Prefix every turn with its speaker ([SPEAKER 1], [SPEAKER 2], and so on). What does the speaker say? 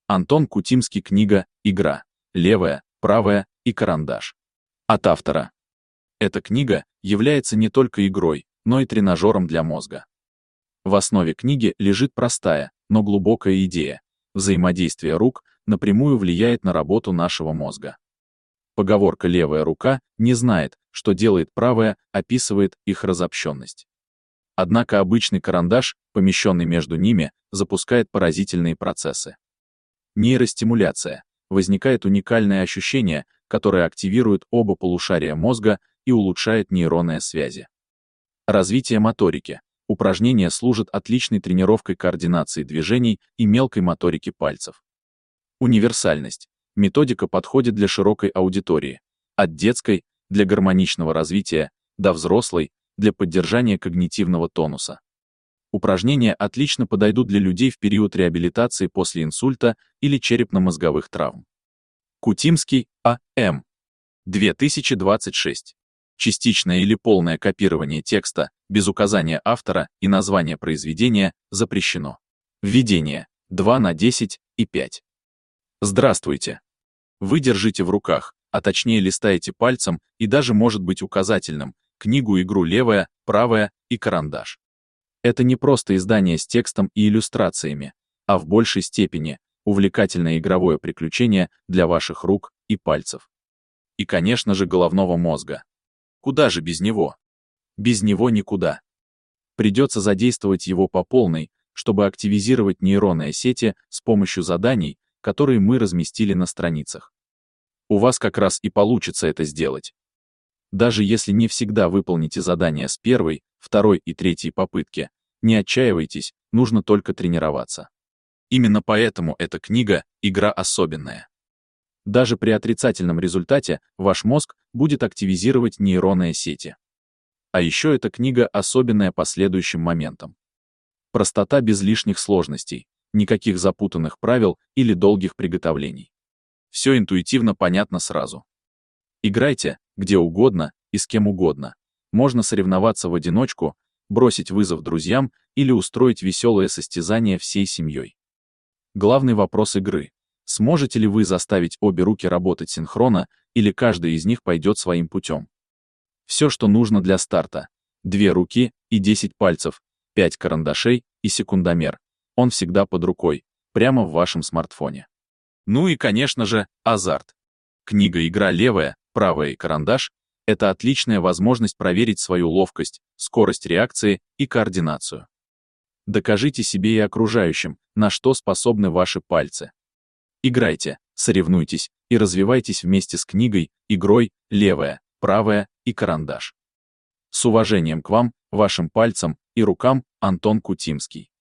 [SPEAKER 1] Антон Кутимский. Книга «Игра. Левая, правая и карандаш». От автора. Эта книга является не только игрой, но и тренажером для мозга. В основе книги лежит простая, но глубокая идея. Взаимодействие рук напрямую влияет на работу нашего мозга. Поговорка «левая рука не знает, что делает правая» описывает их разобщенность. Однако обычный карандаш, помещенный между ними, запускает поразительные процессы. Нейростимуляция. Возникает уникальное ощущение, которое активирует оба полушария мозга и улучшает нейронные связи. Развитие моторики. Упражнения служат отличной тренировкой координации движений и мелкой моторики пальцев. Универсальность. Методика подходит для широкой аудитории. От детской, для гармоничного развития, до взрослой, для поддержания когнитивного тонуса. Упражнения отлично подойдут для людей в период реабилитации после инсульта или черепно-мозговых травм. Кутимский, А.М. 2026. Частичное или полное копирование текста, без указания автора и названия произведения, запрещено. Введение. 2 на 10 и 5. Здравствуйте. Вы держите в руках, а точнее листаете пальцем и даже может быть указательным, книгу-игру «Левая, правая и карандаш». Это не просто издание с текстом и иллюстрациями, а в большей степени увлекательное игровое приключение для ваших рук и пальцев. И, конечно же, головного мозга. Куда же без него? Без него никуда. Придется задействовать его по полной, чтобы активизировать нейронные сети с помощью заданий, которые мы разместили на страницах. У вас как раз и получится это сделать. Даже если не всегда выполните задание с первой, второй и третьей попытки, не отчаивайтесь, нужно только тренироваться. Именно поэтому эта книга — игра особенная. Даже при отрицательном результате ваш мозг будет активизировать нейронные сети. А еще эта книга особенная по следующим моментам. Простота без лишних сложностей, никаких запутанных правил или долгих приготовлений. Все интуитивно понятно сразу. Играйте где угодно и с кем угодно. Можно соревноваться в одиночку, бросить вызов друзьям или устроить веселое состязание всей семьей. Главный вопрос игры. Сможете ли вы заставить обе руки работать синхронно, или каждая из них пойдет своим путем? Все, что нужно для старта. 2 руки и 10 пальцев, 5 карандашей и секундомер. Он всегда под рукой, прямо в вашем смартфоне. Ну и, конечно же, азарт. Книга-игра «Левая, правая и карандаш» — это отличная возможность проверить свою ловкость, скорость реакции и координацию. Докажите себе и окружающим, на что способны ваши пальцы. Играйте, соревнуйтесь и развивайтесь вместе с книгой, игрой «Левая, правая и карандаш». С уважением к вам, вашим пальцам и рукам, Антон Кутимский.